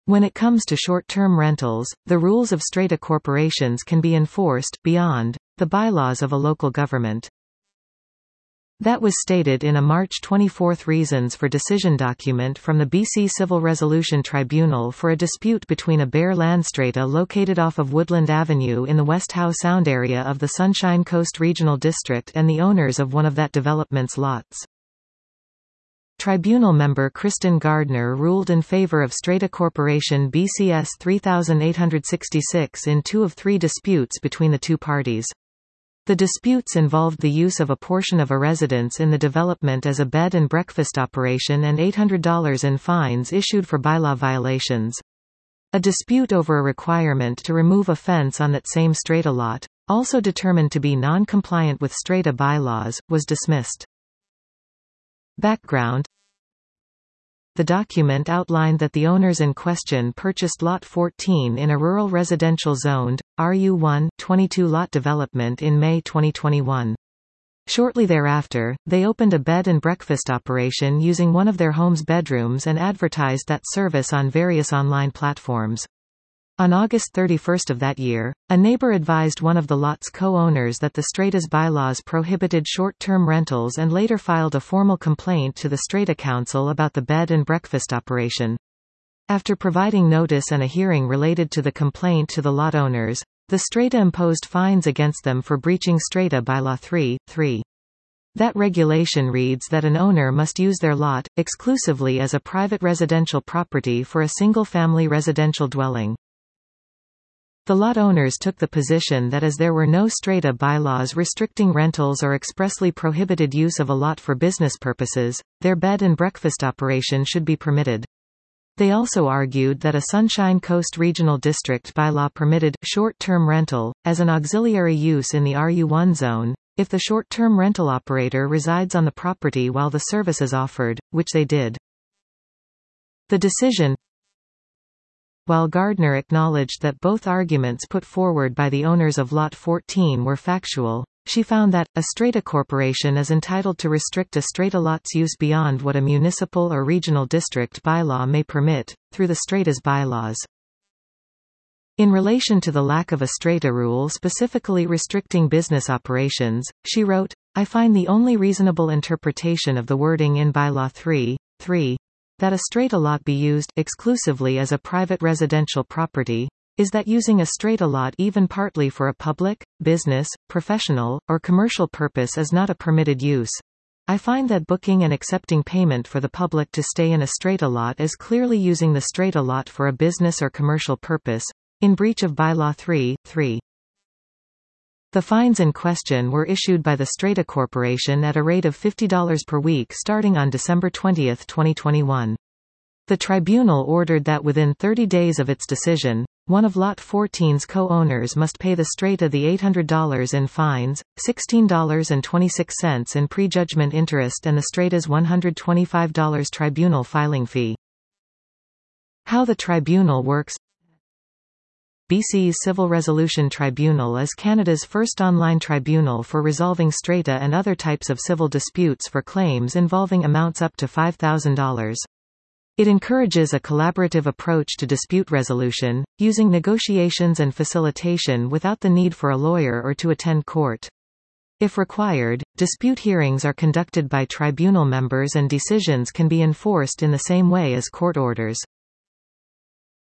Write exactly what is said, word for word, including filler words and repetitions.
When it comes to short-term rentals, the rules of strata corporations can be enforced beyond the bylaws of a local government. That was stated in a March twenty-fourth Reasons for Decision document from the B C Civil Resolution Tribunal for a dispute between a bare land strata located off of Woodland Avenue in the West Howe Sound area of the Sunshine Coast Regional District and the owners of one of that development's lots. Tribunal member Kristen Gardner ruled in favor of Strata Corporation B C S thirty-eight sixty-six in two of three disputes between the two parties. The disputes involved the use of a portion of a residence in the development as a bed and breakfast operation and eight hundred dollars in fines issued for bylaw violations. A dispute over a requirement to remove a fence on that same strata lot, also determined to be non-compliant with strata bylaws, was dismissed. Background. The document outlined that the owners in question purchased Lot fourteen in a rural residential zoned, R U one, twenty-two lot development in May twenty twenty-one. Shortly thereafter, they opened a bed and breakfast operation using one of their home's bedrooms and advertised that service on various online platforms. On August thirty-first of that year, a neighbor advised one of the lot's co-owners that the strata's bylaws prohibited short-term rentals and later filed a formal complaint to the Strata Council about the bed and breakfast operation. After providing notice and a hearing related to the complaint to the lot owners, the Strata imposed fines against them for breaching Strata Bylaw three point three. That regulation reads that an owner must use their lot, exclusively as a private residential property for a single-family residential dwelling. The lot owners took the position that as there were no strata bylaws restricting rentals or expressly prohibited use of a lot for business purposes, their bed and breakfast operation should be permitted. They also argued that a Sunshine Coast Regional District bylaw permitted short-term rental, as an auxiliary use in the R U one zone, if the short-term rental operator resides on the property while the service is offered, which they did. The decision. While Gardner acknowledged that both arguments put forward by the owners of Lot fourteen were factual, she found that, a strata corporation is entitled to restrict a strata lot's use beyond what a municipal or regional district bylaw may permit, through the strata's bylaws. In relation to the lack of a strata rule specifically restricting business operations, she wrote, "I find the only reasonable interpretation of the wording in Bylaw three point three, that a strata lot be used exclusively as a private residential property, is that using a strata lot even partly for a public, business, professional, or commercial purpose is not a permitted use. I find that booking and accepting payment for the public to stay in a strata lot is clearly using the strata lot for a business or commercial purpose, in breach of Bylaw three point three. The fines in question were issued by the Strata Corporation at a rate of fifty dollars per week starting on December twentieth twenty twenty-one. The tribunal ordered that within thirty days of its decision, one of Lot fourteen's co-owners must pay the Strata the eight hundred dollars in fines, sixteen dollars and twenty-six cents in prejudgment interest and the Strata's one hundred twenty-five dollars tribunal filing fee. How the tribunal works. B C's Civil Resolution Tribunal is Canada's first online tribunal for resolving strata and other types of civil disputes for claims involving amounts up to five thousand dollars. It encourages a collaborative approach to dispute resolution, using negotiations and facilitation without the need for a lawyer or to attend court. If required, dispute hearings are conducted by tribunal members and decisions can be enforced in the same way as court orders.